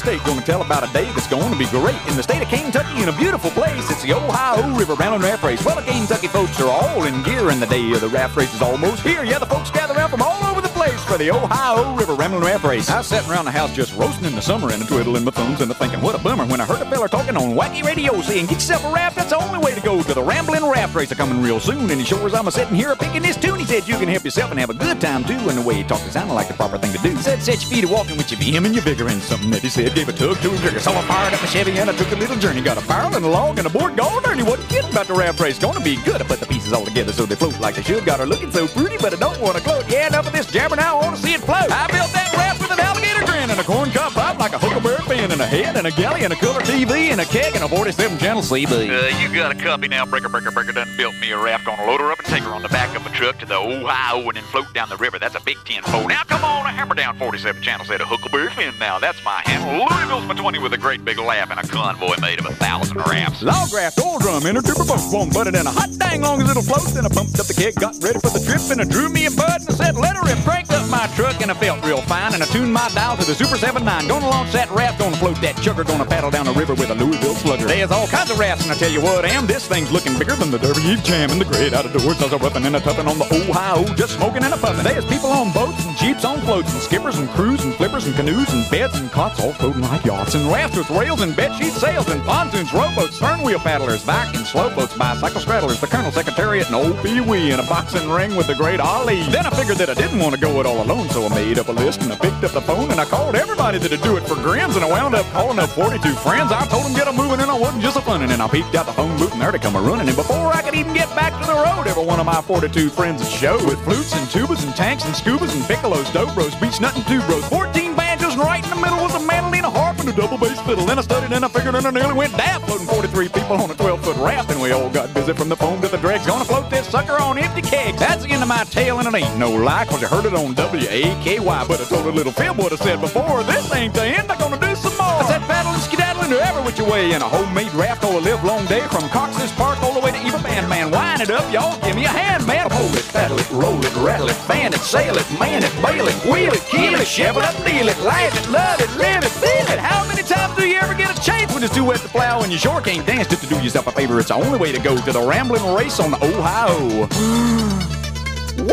state. Gonna tell about a day that's going to be great in the state of Kentucky in a beautiful place. It's the Ohio River Rambling Raft Race. Well, the Kentucky folks are all in gear, and the day of the raft race is almost here. Yeah, the folks gather around from all over the place for the Ohio River Rambling Raft Race. I was sitting around the house just roasting in the summer and twiddling my thumbs and thinking, what a bummer, when I heard a fella talking on wacky radio saying, get yourself a raft, that's the only way to go to the Rambling Raft Race. They're coming real soon, and he sure as I'm sitting here picking this tune, he said, you can help yourself and have a good time too. And the way he talked, it sounded like the proper thing to do. He said, set your feet a walking with your vim and your vigor, and something that he said gave a tug to a trigger. So I fired up a Chevy and I took a little journey. Got a barrel and a log and a board going dirty. Wasn't kidding about the raft race. Gonna be good. I put the pieces all together so they float like they should. Got her looking so pretty, but I don't want to gloat. Yeah, enough of this jabber now. I want to see it float. I built that raft with an alligator grin and a corn cob pipe like a huckleberry fin and a head and a galley and a color TV and a keg and a 47-channel CB. You got a copy now. Breaker done built me a raft. Gonna load her up and take her on the back of a truck to the Ohio and then float down the river. That's a big 10-fold. Now come on, a hammer down 47-channel set of huckleberry fin now. That's my handle. Louisville's my 20 with a great big laugh and a convoy made of 1,000 rafts. Log raft, oil drum, and a trooper boat. Won't butt it in a hot dang long as it'll float. Then I bumped up the keg, got ready for the trip, and I drew me a bud and I said, let her rip. Cranked up my truck and I felt real fine, and I tuned my dial to the Super 7-9. Gonna launch that raft, gonna float that chugger, gonna paddle down the river with a Louisville slugger. There's all kinds of rafts, and I tell you what, this thing's looking bigger than the Derby Eve Jam and the great out of doors. There's a roughing and a toughing on the Ohio, just smoking and a puffing. There's people on boats and jeeps on floats and skippers and crews and flippers and canoes and beds and cots all floating like yachts and rafts with rails and bedsheet sails and pontoons, rowboats, stern wheel paddlers, Vikings, slow boats, bicycle straddlers, the Colonel Secretariat and old Pee Wee in a boxing ring with the great Ali. Then I figured that I didn't want to go it all alone, so I made up a list and I picked up the phone and I called everybody that'd do it for grins, and I wound up calling up 42 friends. I told them get 'em moving and I wasn't just a funnin', and I peeked out the phone booth and there they come a running, and before I could even get back to the road, every one of my 42 friends would show with flutes and tubas and tanks and scubas and piccolos, dobros, beach nut and tubros, 14 banjos, and right in the middle was a mandolin, a harp, and a double bass fiddle. Then I studied and I figured and I nearly went daft, floating 43 people on a 12-foot raft, and we all got busy from the foam to the dregs. Gonna float this sucker on empty kegs. That's the end of my tale, and it ain't no lie, 'cause I heard it on WAKY, but I told a little fib what I said before. This ain't the end, I'm gonna do some more. I said paddling, skedaddling, or every which way in a homemade raft all a live long day, from Cox's Park all the way to Eva Band. Man, wind it up, y'all, give me a hand, man. Hold it, paddle it, roll it, rattle it, fan it, sail it, man it, bail it, wheel it, keel it, shovel it, deal it, light it, love it, live it, feel it. How many times do you ever get a chance when it's too wet to plow and you sure can't dance? Just to do yourself a favor, it's the only way to go to the Rambling Race on the Ohio. Woo!